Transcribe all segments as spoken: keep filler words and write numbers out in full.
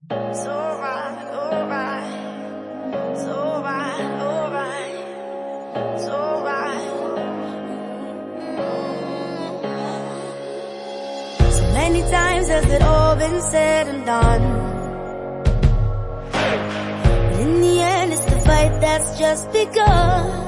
It's alright, alright. It's alright, alright. It's alright. So many times has it all been said and done, but in the end it's the fight that's just begun.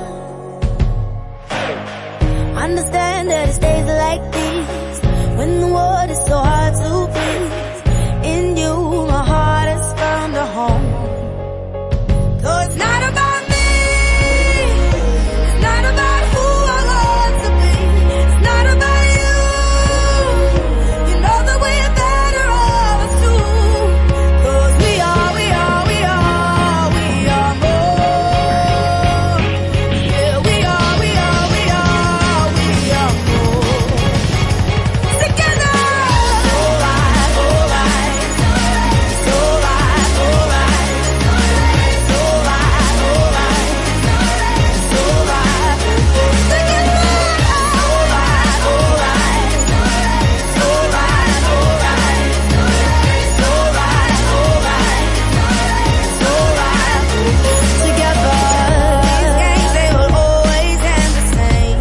Understand that it's days like these when the world is so hard to please. In you, my heart has found a home. Though it's not about me, it's not about who I want to be, it's not about you. You know that we're better off as two. 'Cause we are, we are, we are, we are more. Yeah, we are, we are, we are, we are more. Together. Alright, alright. It's alright, alright. It's alright, alright. It's alright. Together. Alright, alright. It's alright, alright. It's alright, alright. It's alright. Together. These games, they will always end the same.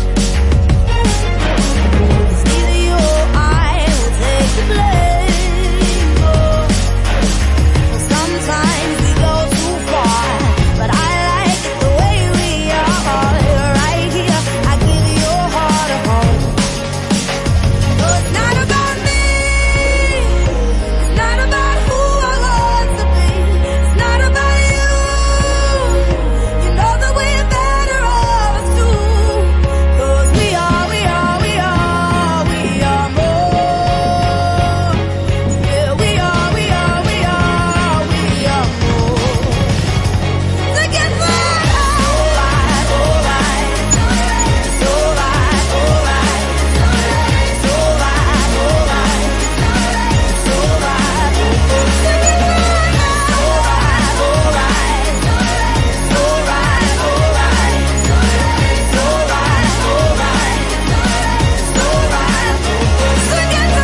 'Cause neither you or I will take the blame. Oh. Well, sometimes we go too far, but I like it the way we are. Right here, I give your heart a home. No, it's not about me, it's not about who I want to be, it's not about you. You know that we're better off as two. 'Cause we are, we are, we are, we are more. Yeah, we are, we are, we are, we are more. Together. Alright, alright. It's alright, alright. It's alright, alright. It's alright. Together. Alright, alright. It's alright, alright. It's alright, alright. It's alright. Together.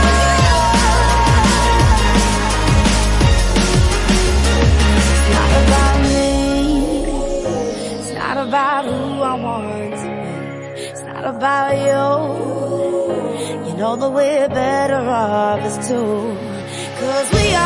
It's not about me, it's not about who I want to be, it's not about you. You know that we're better off as two. 'Cause we